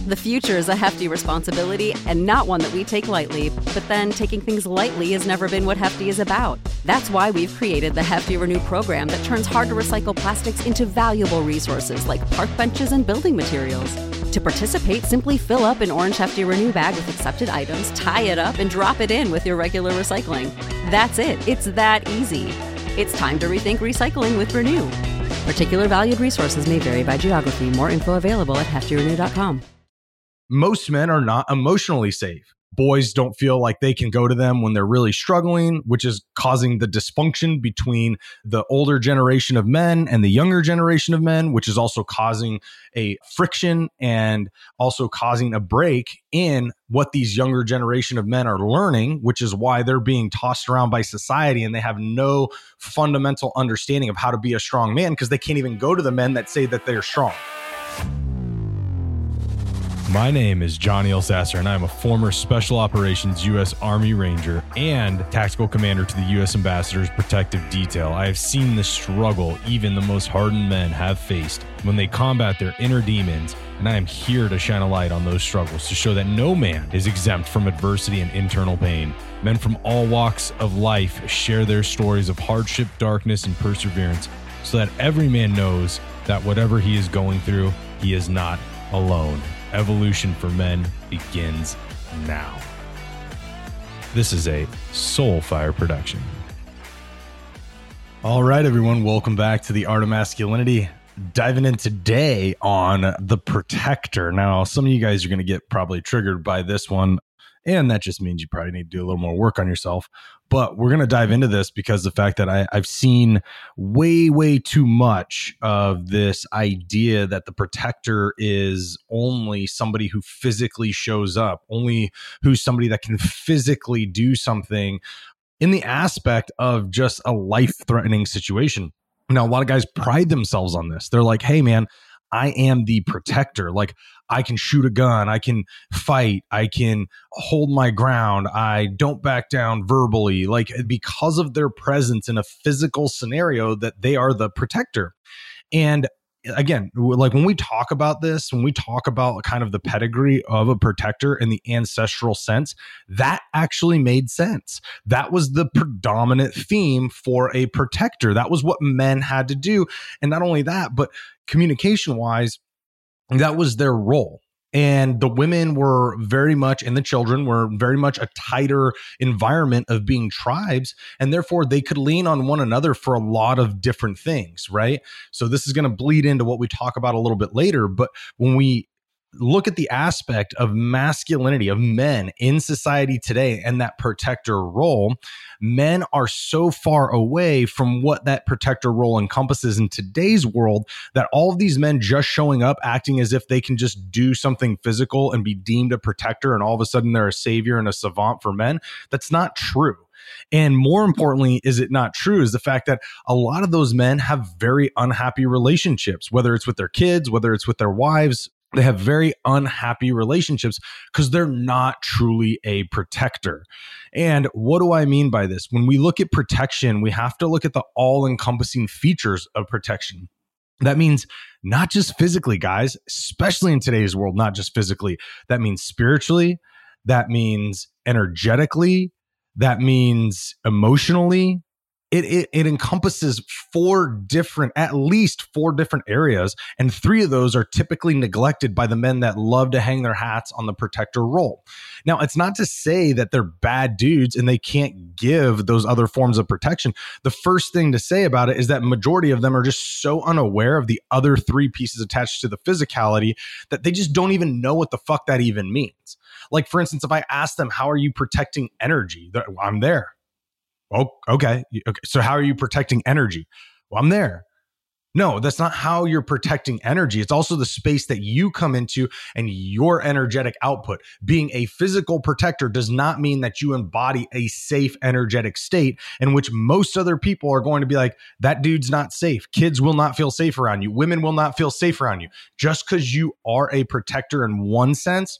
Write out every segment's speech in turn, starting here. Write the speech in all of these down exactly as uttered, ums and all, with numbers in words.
The future is a hefty responsibility and not one that we take lightly, but then taking things lightly has never been what Hefty is about. That's why we've created the Hefty Renew program that turns hard-to-recycle plastics into valuable resources like park benches and building materials. To participate, simply fill up an orange Hefty Renew bag with accepted items, tie it up, and drop it in with your regular recycling. That's it. It's that easy. It's time to rethink recycling with Renew. Particular valued resources may vary by geography. More info available at hefty renew dot com. Most men are not emotionally safe. Boys don't feel like they can go to them when they're really struggling, which is causing the dysfunction between the older generation of men and the younger generation of men, which is also causing a friction and also causing a break in what these younger generation of men are learning, which is why they're being tossed around by society and they have no fundamental understanding of how to be a strong man because they can't even go to the men that say that they're strong. My name is Johnny Elsasser, and I'm a former Special Operations U S Army Ranger and Tactical Commander to the U S Ambassador's Protective Detail. I have seen the struggle even the most hardened men have faced when they combat their inner demons, and I am here to shine a light on those struggles to show that no man is exempt from adversity and internal pain. Men from all walks of life share their stories of hardship, darkness, and perseverance so that every man knows that whatever he is going through, he is not alone. Evolution for Men begins now. This is a Soulfire production. All right, everyone. Welcome back to the Art of Masculinity. Diving in today on the Protector. Now, some of you guys are going to get probably triggered by this one, and that just means you probably need to do a little more work on yourself. But we're going to dive into this because the fact that I, I've seen way, way too much of this idea that the Protector is only somebody who physically shows up, only who's somebody that can physically do something in the aspect of just a life-threatening situation. Now, a lot of guys pride themselves on this. They're like, hey, man, I am the Protector. Like, I can shoot a gun. I can fight. I can hold my ground. I don't back down verbally. Like, because of their presence in a physical scenario, that they are the Protector. And again, like when we talk about this, when we talk about kind of the pedigree of a Protector in the ancestral sense, that actually made sense. That was the predominant theme for a Protector. That was what men had to do. And not only that, but communication wise, that was their role. And the women were very much, and the children were very much a tighter environment of being tribes. And therefore, they could lean on one another for a lot of different things, right? So this is going to bleed into what we talk about a little bit later. But when we look at the aspect of masculinity of men in society today and that Protector role, men are so far away from what that Protector role encompasses in today's world that all of these men just showing up acting as if they can just do something physical and be deemed a Protector and all of a sudden they're a savior and a savant for men. That's not true. And more importantly, is it not true is the fact that a lot of those men have very unhappy relationships, whether it's with their kids, whether it's with their wives. They have very unhappy relationships because they're not truly a Protector. And what do I mean by this? When we look at protection, we have to look at the all-encompassing features of protection. That means not just physically, guys, especially in today's world, not just physically. That means spiritually. That means energetically. That means emotionally. It, it it encompasses four different, at least four different areas, and three of those are typically neglected by the men that love to hang their hats on the Protector role. Now, it's not to say that they're bad dudes and they can't give those other forms of protection. The first thing to say about it is that majority of them are just so unaware of the other three pieces attached to the physicality that they just don't even know what the fuck that even means. Like, for instance, if I ask them, how are you protecting energy? I'm there. Oh, okay. okay. So how are you protecting energy? Well, I'm there. No, that's not how you're protecting energy. It's also the space that you come into and your energetic output. Being a physical Protector does not mean that you embody a safe energetic state in which most other people are going to be like, that dude's not safe. Kids will not feel safe around you. Women will not feel safe around you. Just because you are a Protector in one sense,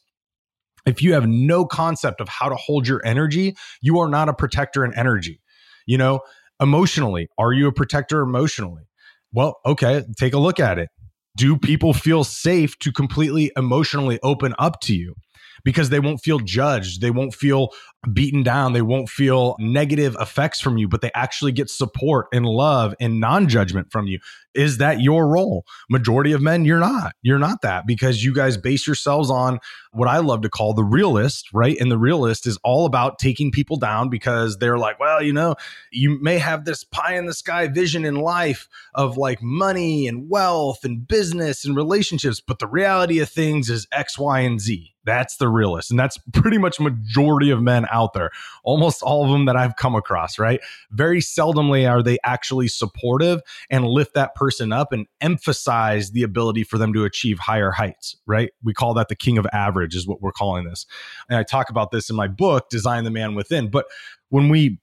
if you have no concept of how to hold your energy, you are not a Protector in energy. You know, emotionally, are you a Protector emotionally? Well, okay, take a look at it. Do people feel safe to completely emotionally open up to you? Because they won't feel judged. They won't feel beaten down. They won't feel negative effects from you, but they actually get support and love and non-judgment from you. Is that your role? Majority of men, you're not. You're not that, because you guys base yourselves on what I love to call the realist, right? And the realist is all about taking people down because they're like, well, you know, you may have this pie in the sky vision in life of like money and wealth and business and relationships, but the reality of things is X, Y, and Z. That's the realist. And that's pretty much majority of men out there. Almost all of them that I've come across, right? Very seldomly are they actually supportive and lift that person up and emphasize the ability for them to achieve higher heights, right? We call that the king of average is what we're calling this. And I talk about this in my book, Design the Man Within. But when we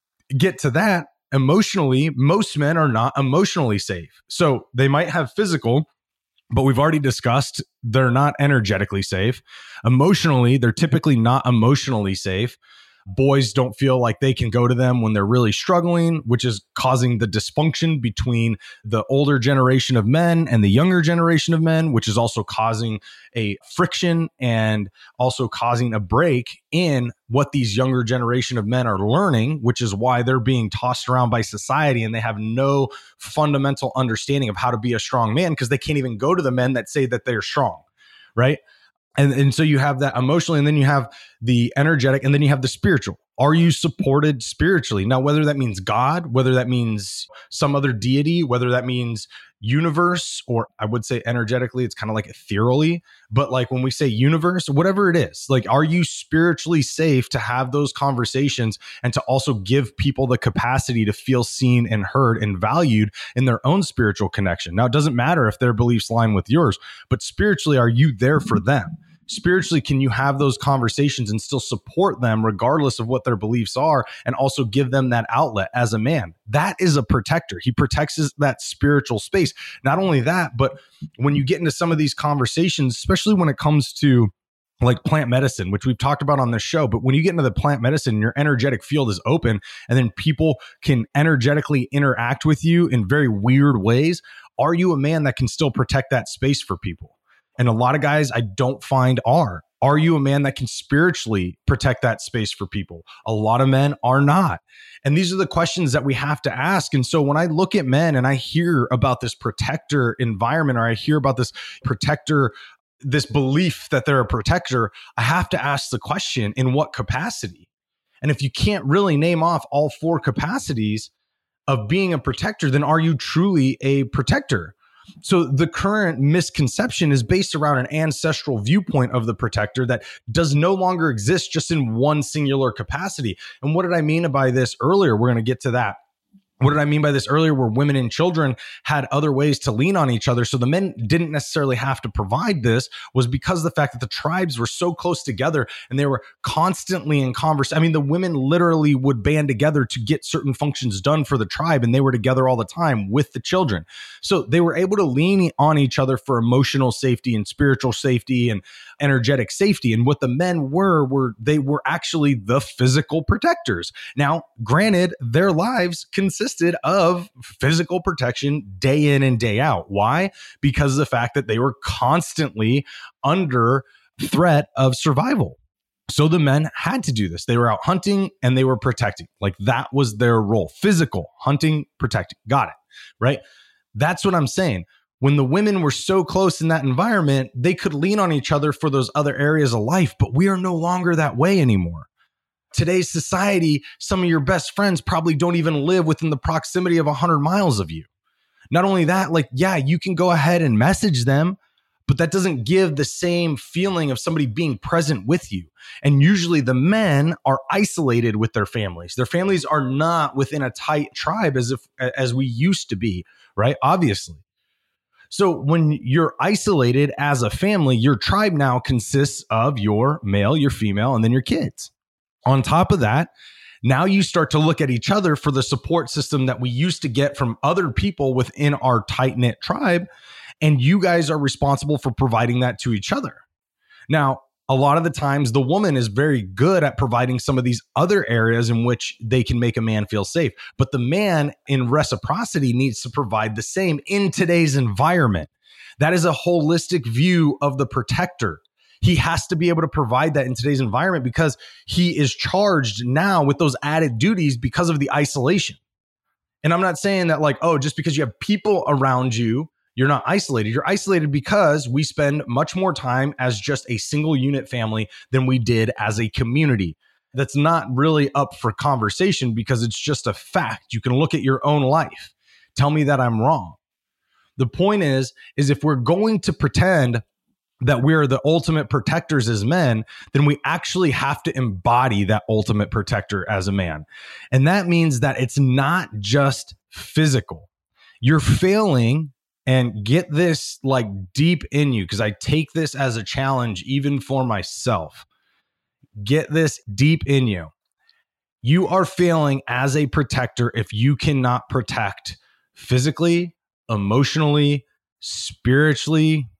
get to that, emotionally, most men are not emotionally safe. So they might have physical, but we've already discussed they're not energetically safe. Emotionally, they're typically not emotionally safe. Boys don't feel like they can go to them when they're really struggling, which is causing the dysfunction between the older generation of men and the younger generation of men, which is also causing a friction and also causing a break in what these younger generation of men are learning, which is why they're being tossed around by society and they have no fundamental understanding of how to be a strong man because they can't even go to the men that say that they're strong, right? And, and so you have that emotionally, and then you have the energetic, and then you have the spiritual. Are you supported spiritually? Now, whether that means God, whether that means some other deity, whether that means universe, or I would say energetically, it's kind of like ethereally. But like when we say universe, whatever it is, like, are you spiritually safe to have those conversations and to also give people the capacity to feel seen and heard and valued in their own spiritual connection? Now, it doesn't matter if their beliefs line with yours, but spiritually, are you there for them? Spiritually, can you have those conversations and still support them regardless of what their beliefs are, and also give them that outlet as a man? That is a protector. He protects his, that spiritual space. Not only that, but when you get into some of these conversations, especially when it comes to like plant medicine, which we've talked about on this show, but when you get into the plant medicine, your energetic field is open, and then people can energetically interact with you in very weird ways. Are you a man that can still protect that space for people? And a lot of guys I don't find are. Are you a man that can spiritually protect that space for people? A lot of men are not. And these are the questions that we have to ask. And so when I look at men and I hear about this protector environment, or I hear about this protector, this belief that they're a protector, I have to ask the question, in what capacity? And if you can't really name off all four capacities of being a protector, then are you truly a protector? So the current misconception is based around an ancestral viewpoint of the protector that does no longer exist just in one singular capacity. And what did I mean by this earlier? We're going to get to that. What did I mean by this earlier? Where women and children had other ways to lean on each other. So the men didn't necessarily have to provide this, was because of the fact that the tribes were so close together and they were constantly in conversation. I mean, the women literally would band together to get certain functions done for the tribe, and they were together all the time with the children. So they were able to lean on each other for emotional safety and spiritual safety and energetic safety. And what the men were, were they were actually the physical protectors. Now, granted, their lives consisted of physical protection day in and day out. Why? Because of the fact that they were constantly under threat of survival. So the men had to do this. They were out hunting and they were protecting. Like, that was their role. Physical, hunting, protecting. Got it. Right? That's what I'm saying. When the women were so close in that environment, they could lean on each other for those other areas of life, but we are no longer that way anymore. Today's society, some of your best friends probably don't even live within the proximity of one hundred miles of you. Not only that, like, yeah, you can go ahead and message them, but that doesn't give the same feeling of somebody being present with you. And usually the men are isolated with their families. Their families are not within a tight tribe as if as we used to be, right? Obviously. So when you're isolated as a family, your tribe now consists of your male, your female, and then your kids. On top of that, now you start to look at each other for the support system that we used to get from other people within our tight-knit tribe, and you guys are responsible for providing that to each other. Now, a lot of the times, the woman is very good at providing some of these other areas in which they can make a man feel safe, but the man in reciprocity needs to provide the same in today's environment. That is a holistic view of the protector. He has to be able to provide that in today's environment because he is charged now with those added duties because of the isolation. And I'm not saying that like, oh, just because you have people around you, you're not isolated. You're isolated because we spend much more time as just a single unit family than we did as a community. That's not really up for conversation because it's just a fact. You can look at your own life. Tell me that I'm wrong. The point is, is if we're going to pretend that we're the ultimate protectors as men, then we actually have to embody that ultimate protector as a man. And that means that it's not just physical. You're failing, and get this like deep in you, because I take this as a challenge even for myself. Get this deep in you. You are failing as a protector if you cannot protect physically, emotionally, spiritually,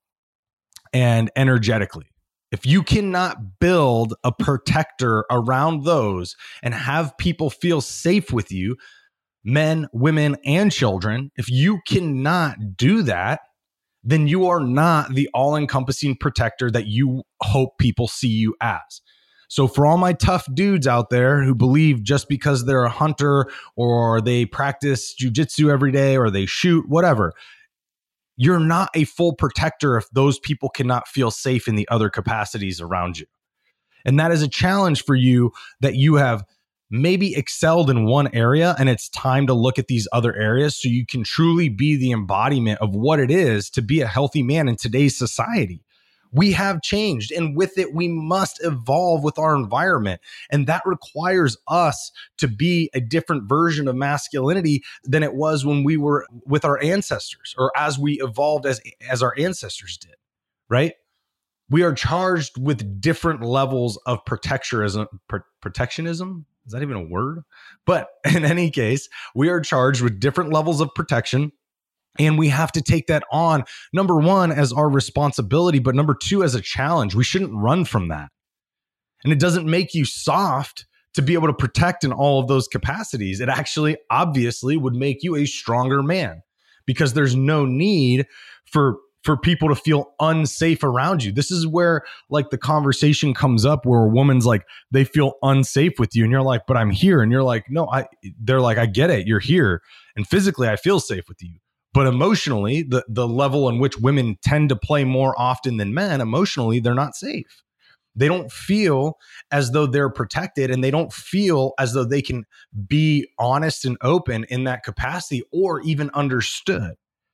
and energetically. If you cannot build a protector around those and have people feel safe with you, men, women, and children, if you cannot do that, then you are not the all-encompassing protector that you hope people see you as. So for all my tough dudes out there who believe just because they're a hunter or they practice jujitsu every day or they shoot, whatever, you're not a full protector if those people cannot feel safe in the other capacities around you. And that is a challenge for you that you have maybe excelled in one area, and it's time to look at these other areas so you can truly be the embodiment of what it is to be a healthy man in today's society. We have changed, and with it, we must evolve with our environment. And that requires us to be a different version of masculinity than it was when we were with our ancestors, or as we evolved as, as our ancestors did, right? We are charged with different levels of protectionism. Pr- protectionism? Is that even a word? But in any case, we are charged with different levels of protection. And we have to take that on, number one, as our responsibility, but number two, as a challenge. We shouldn't run from that. And it doesn't make you soft to be able to protect in all of those capacities. It actually, obviously, would make you a stronger man because there's no need for, for people to feel unsafe around you. This is where like the conversation comes up where a woman's like, they feel unsafe with you. And you're like, but I'm here. And you're like, no, I, they're like, I get it. You're here. And physically, I feel safe with you. But emotionally, the, the level in which women tend to play more often than men, emotionally, they're not safe. They don't feel as though they're protected, and they don't feel as though they can be honest and open in that capacity or even understood.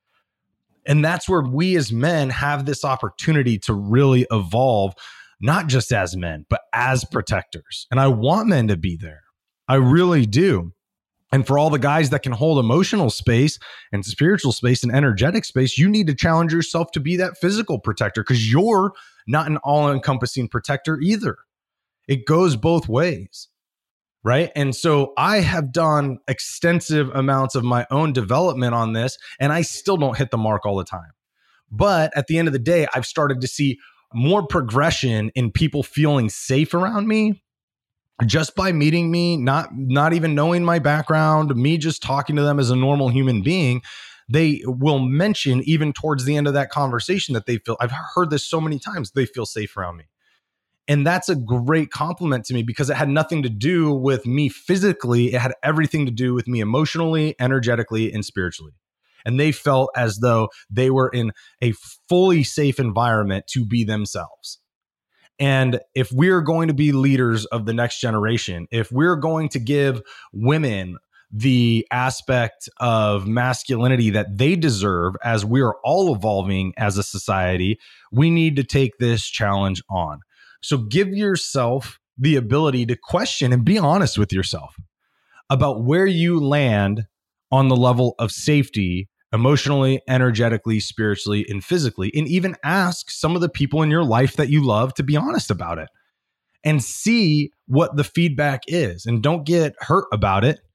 And that's where we as men have this opportunity to really evolve, not just as men, but as protectors. And I want men to be there. I really do. And for all the guys that can hold emotional space and spiritual space and energetic space, you need to challenge yourself to be that physical protector because you're not an all-encompassing protector either. It goes both ways, right? And so I have done extensive amounts of my own development on this, and I still don't hit the mark all the time. But at the end of the day, I've started to see more progression in people feeling safe around me. Just by meeting me, not not even knowing my background, me just talking to them as a normal human being, they will mention even towards the end of that conversation that they feel, I've heard this so many times, they feel safe around me. And that's a great compliment to me because it had nothing to do with me physically. It had everything to do with me emotionally, energetically, and spiritually. And they felt as though they were in a fully safe environment to be themselves. And if we're going to be leaders of the next generation, if we're going to give women the aspect of masculinity that they deserve as we are all evolving as a society, we need to take this challenge on. So give yourself the ability to question and be honest with yourself about where you land on the level of safety emotionally, energetically, spiritually, and physically, and even ask some of the people in your life that you love to be honest about it and see what the feedback is. And don't get hurt about it.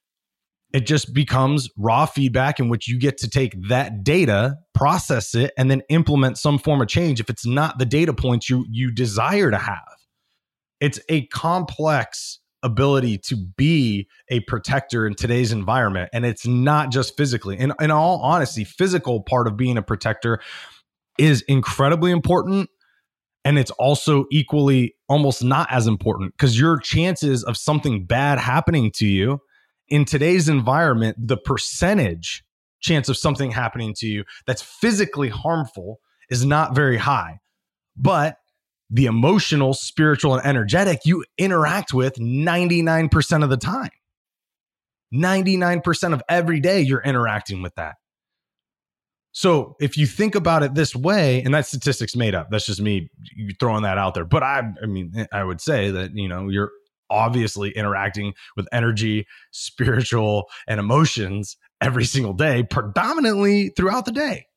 It just becomes raw feedback in which you get to take that data, process it, and then implement some form of change if it's not the data points you, you desire to have. It's a complex ability to be a protector in today's environment. And it's not just physically. And in all honesty, physical part of being a protector is incredibly important. And it's also equally almost not as important, because your chances of something bad happening to you in today's environment, the percentage chance of something happening to you that's physically harmful is not very high. But the emotional, spiritual, and energetic you interact with ninety-nine percent of the time. ninety-nine percent of every day you're interacting with that. So if you think about it this way, and that statistic's made up, that's just me throwing that out there. But I, I mean, I would say that, you know, you're obviously interacting with energy, spiritual, and emotions every single day, predominantly throughout the day.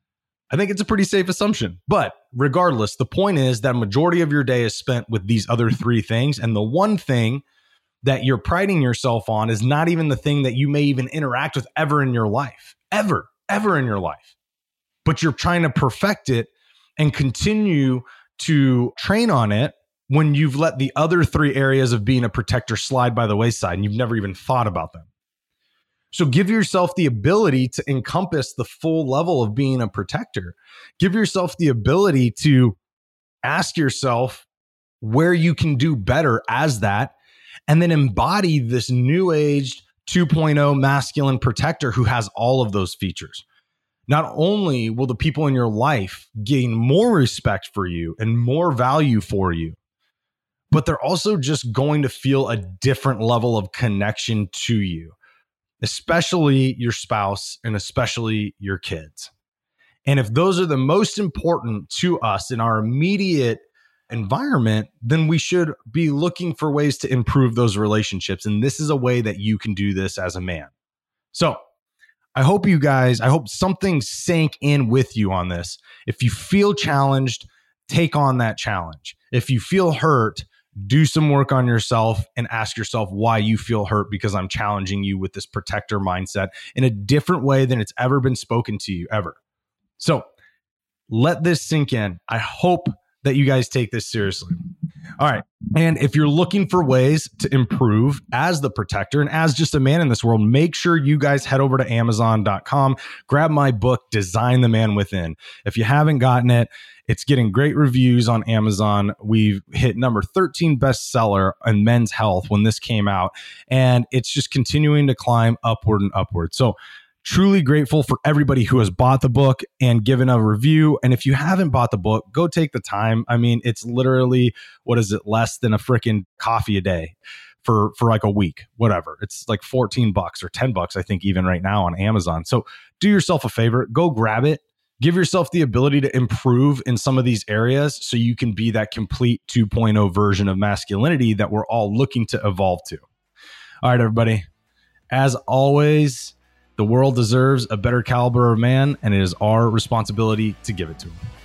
I think it's a pretty safe assumption. But regardless, the point is that a majority of your day is spent with these other three things. And the one thing that you're priding yourself on is not even the thing that you may even interact with ever in your life, ever, ever in your life. But you're trying to perfect it and continue to train on it when you've let the other three areas of being a protector slide by the wayside and you've never even thought about them. So give yourself the ability to encompass the full level of being a protector. Give yourself the ability to ask yourself where you can do better as that, and then embody this new age two point oh masculine protector who has all of those features. Not only will the people in your life gain more respect for you and more value for you, but they're also just going to feel a different level of connection to you, especially your spouse and especially your kids. And if those are the most important to us in our immediate environment, then we should be looking for ways to improve those relationships. And this is a way that you can do this as a man. So I hope you guys, I hope something sank in with you on this. If you feel challenged, take on that challenge. If you feel hurt, do some work on yourself and ask yourself why you feel hurt, because I'm challenging you with this protector mindset in a different way than it's ever been spoken to you ever. So let this sink in. I hope that you guys take this seriously. All right. And if you're looking for ways to improve as the protector and as just a man in this world, make sure you guys head over to amazon dot com, grab my book, Design the Man Within. If you haven't gotten it, it's getting great reviews on Amazon. We've hit number thirteen bestseller in men's health when this came out, and it's just continuing to climb upward and upward. So truly grateful for everybody who has bought the book and given a review. And if you haven't bought the book, go take the time. I mean, it's literally, what is it, less than a freaking coffee a day for, for like a week, whatever. It's like fourteen bucks or ten bucks, I think, even right now on Amazon. So do yourself a favor, go grab it. Give yourself the ability to improve in some of these areas so you can be that complete two point oh version of masculinity that we're all looking to evolve to. All right, everybody. As always, the world deserves a better caliber of man, and it is our responsibility to give it to them.